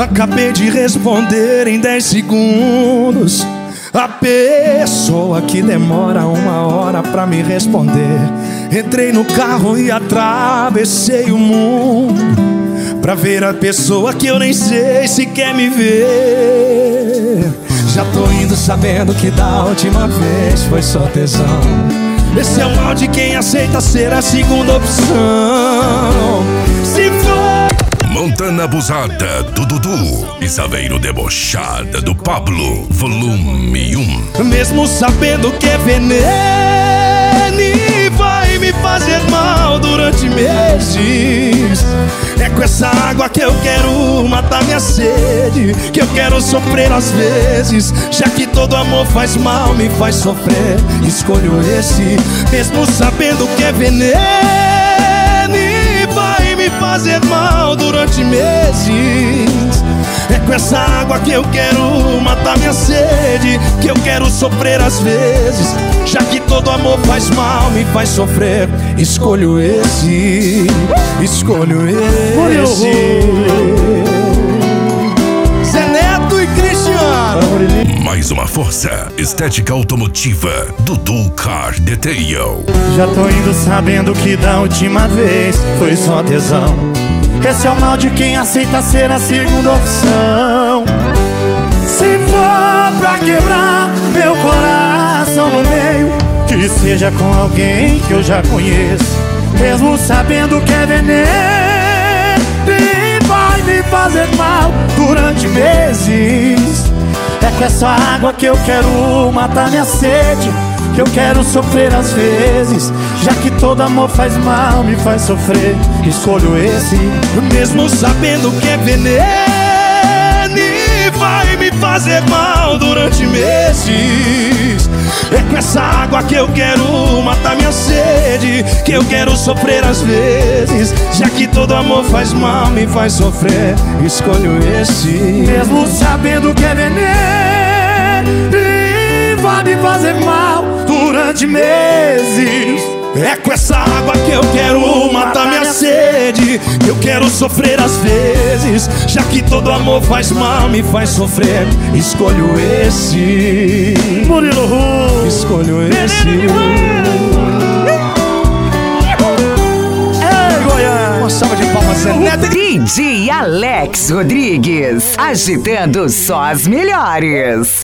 Acabei de responder em 10 segundos. A pessoa que demora 1 hora pra me responder. Entrei no carro e atravessei o mundo pra ver a pessoa que eu nem sei se quer me ver. Já tô indo sabendo que da última vez foi só tesão. Esse é o mal de quem aceita ser a segunda opção. Se for Montana Abusada do Dudu e Saveiro Debochada do Pablo, volume 1. Mesmo sabendo que é veneno e vai me fazer mal durante meses, é com essa água que eu quero matar minha sede, que eu quero sofrer às vezes. Já que todo amor faz mal, me faz sofrer, escolho esse. Mesmo sabendo que é veneno e vai me fazer mal durante meses, é com essa água que eu quero matar minha sede, que eu quero sofrer às vezes. Já que todo amor faz mal, me faz sofrer, escolho esse. Escolho esse. Zé Neto e Cristiano. Mais uma força estética automotiva, Dudu Car Detail. Já tô indo sabendo que da última vez foi só tesão. Esse é o mal de quem aceita ser a segunda opção. Se for pra quebrar meu coração no meio, que seja com alguém que eu já conheço. Mesmo sabendo que é veneno e vai me fazer mal durante meses, é com essa água que eu quero matar minha sede, que eu quero sofrer às vezes. Já que todo amor faz mal, me faz sofrer, escolho esse. Mesmo sabendo que é veneno e vai me fazer mal durante meses, é com essa água que eu quero matar minha sede, que eu quero sofrer às vezes. Já que todo amor faz mal, me faz sofrer, escolho esse. Mesmo sabendo que é veneno e vai me fazer mal durante meses, é com essa água que eu quero matar minha sede, que eu quero sofrer às vezes. Já que todo amor faz mal, me faz sofrer, escolho esse. Murilo Ru, escolho esse. Ei, Goiás. Uma salva de palmas, Zé Neto. DJ Alex Rodrigues, agitando só as melhores.